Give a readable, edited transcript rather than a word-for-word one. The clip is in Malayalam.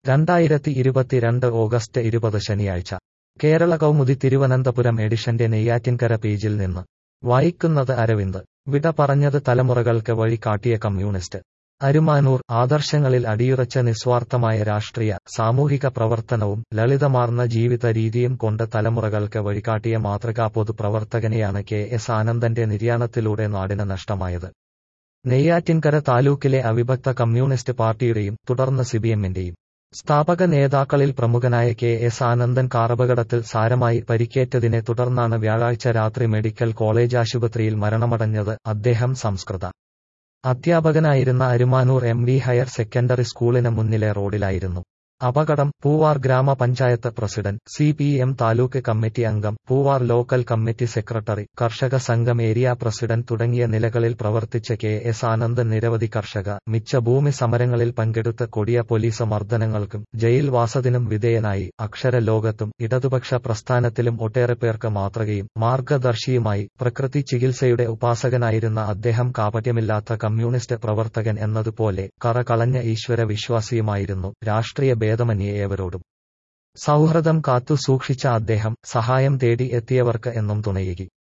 2022 ഓഗസ്റ്റ് 20 ശനിയാഴ്ച കേരള കൗമുദി തിരുവനന്തപുരം എഡിഷന്റെ നെയ്യാറ്റിൻകര പേജിൽ നിന്ന് വായിക്കുന്നത് അരവിന്ദ്. വിട പറഞ്ഞത് തലമുറകൾക്ക് വഴി കാട്ടിയ കമ്മ്യൂണിസ്റ്റ്. അരുമാനൂർ. ആദർശങ്ങളിൽ അടിയുറച്ച നിസ്വാർത്ഥമായ രാഷ്ട്രീയ, സാമൂഹിക പ്രവർത്തനവും ലളിതമാർന്ന ജീവിത രീതിയും കൊണ്ട് തലമുറകൾക്ക് വഴികാട്ടിയ മാതൃകാ പൊതുപ്രവർത്തകനെയാണ് കെ.എസ്. ആനന്ദന്റെ നിര്യാണത്തിലൂടെ നാടിന് നഷ്ടമായത്. നെയ്യാറ്റിൻകര താലൂക്കിലെ അവിഭക്ത കമ്മ്യൂണിസ്റ്റ് പാർട്ടിയുടെയും തുടർന്ന് സിപിഎമ്മിന്റെയും സ്ഥാപക നേതാക്കളിൽ പ്രമുഖനായ കെ.എസ്. ആനന്ദൻ കാറപകടത്തിൽ സാരമായി പരിക്കേറ്റതിനെ തുടർന്നാണ് വ്യാഴാഴ്ച രാത്രി മെഡിക്കൽ കോളേജ് ആശുപത്രിയിൽ മരണമടഞ്ഞത്. അദ്ദേഹം സംസ്കൃത അധ്യാപകനായിരുന്ന അരുമാനൂർ എം.വി. ഹയർ സെക്കൻഡറി സ്കൂളിന് മുന്നിലെ റോഡിലായിരുന്നു അപകടം. പൂവാർ ഗ്രാമപഞ്ചായത്ത് പ്രസിഡന്റ്, സിപിഎം താലൂക്ക് കമ്മിറ്റി അംഗം, പൂവാർ ലോക്കൽ കമ്മിറ്റി സെക്രട്ടറി, കർഷക സംഘം ഏരിയ പ്രസിഡന്റ് തുടങ്ങിയ നിലകളിൽ പ്രവർത്തിച്ച കെ.എസ്. ആനന്ദൻ നിരവധി കർഷക, മിച്ച ഭൂമി സമരങ്ങളിൽ പങ്കെടുത്ത് കൊടിയ പോലീസ് മർദ്ദനങ്ങൾക്കും ജയിൽവാസത്തിനും വിധേയനായി. അക്ഷര ലോകത്തും ഇടതുപക്ഷ പ്രസ്ഥാനത്തിലും ഒട്ടേറെ പേർക്ക് മാതൃകയും മാർഗദർശിയുമായി. പ്രകൃതി ചികിത്സയുടെ ഉപാസകനായിരുന്ന അദ്ദേഹം കാപട്യമില്ലാത്ത കമ്മ്യൂണിസ്റ്റ് പ്രവർത്തകൻ എന്നതുപോലെ കറ കളഞ്ഞ ഈശ്വര വിശ്വാസിയുമായിരുന്നു. രാഷ്ട്രീയ ഭേദമന്യേ ഏവരോടും സൗഹൃദം കാത്തു സൂക്ഷിച്ച അദ്ദേഹം സഹായം തേടി എത്തിയവർക്ക് എന്നും തുണയേകി.